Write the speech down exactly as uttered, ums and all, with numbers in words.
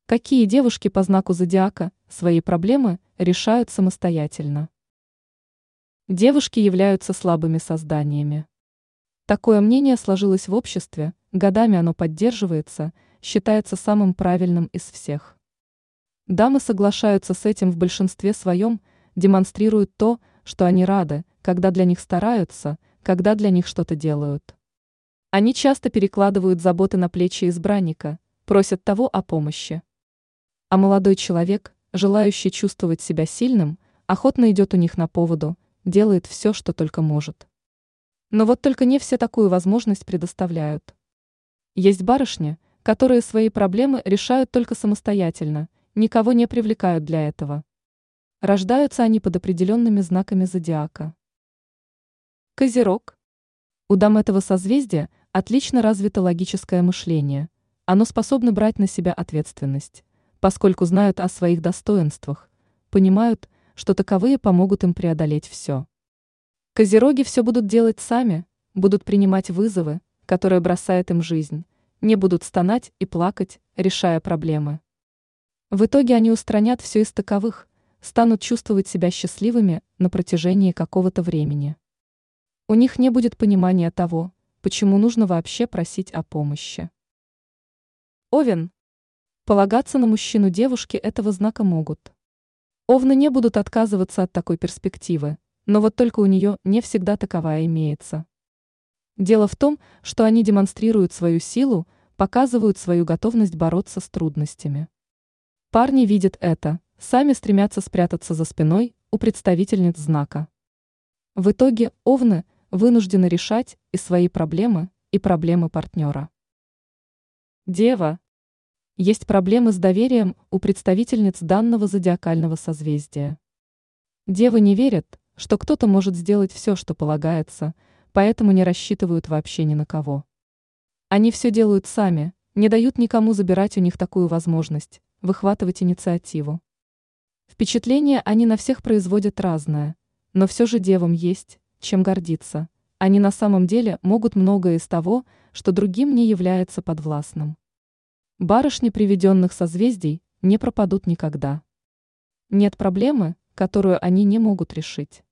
Какие девушки по знаку зодиака свои проблемы решают самостоятельно? Девушки являются слабыми созданиями. Такое мнение сложилось в обществе, годами оно поддерживается, считается самым правильным из всех. Дамы соглашаются с этим в большинстве своем, демонстрируют то, что они рады, когда для них стараются, когда для них что-то делают. Они часто перекладывают заботы на плечи избранника, просят того о помощи. А молодой человек, желающий чувствовать себя сильным, охотно идет у них на поводу, делает все, что только может. Но вот только не все такую возможность предоставляют. Есть барышни, которые свои проблемы решают только самостоятельно, никого не привлекают для этого. Рождаются они под определенными знаками зодиака. Козерог. У дам этого созвездия отлично развито логическое мышление, оно способно брать на себя ответственность, поскольку знают о своих достоинствах, понимают, что таковые помогут им преодолеть все. Козероги все будут делать сами, будут принимать вызовы, которые бросает им жизнь, не будут стонать и плакать, решая проблемы. В итоге они устранят все из таковых, станут чувствовать себя счастливыми на протяжении какого-то времени. У них не будет понимания того, почему нужно вообще просить о помощи. Овен. Полагаться на мужчину девушки этого знака могут. Овны не будут отказываться от такой перспективы, но вот только у нее не всегда таковая имеется. Дело в том, что они демонстрируют свою силу, показывают свою готовность бороться с трудностями. Парни видят это, сами стремятся спрятаться за спиной у представительниц знака. В итоге овны вынуждены решать и свои проблемы, и проблемы партнера. Дева. Есть проблемы с доверием у представительниц данного зодиакального созвездия. Девы не верят, что кто-то может сделать все, что полагается, поэтому не рассчитывают вообще ни на кого. Они все делают сами, не дают никому забирать у них такую возможность, выхватывать инициативу. Впечатление они на всех производят разное, но все же девам есть, чем гордиться. Они на самом деле могут многое из того, что другим не является подвластным. Барышни приведенных созвездий не пропадут никогда. Нет проблемы, которую они не могут решить.